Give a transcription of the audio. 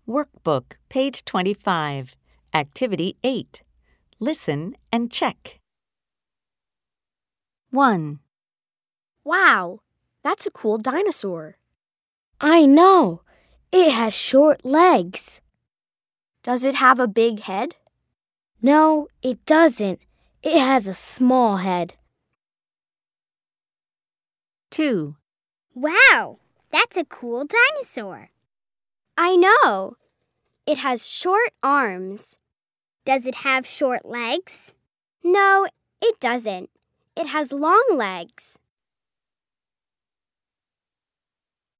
Workbook, page 25. Activity 8. Listen and check. 1, Wow, that's a cool dinosaur. I know. It has short legs. Does it have a big head? No, it doesn't. It has a small head. 2, Wow, that's a cool dinosaur. I know. It has short arms. Does it have short legs? No, it doesn't. It has long legs.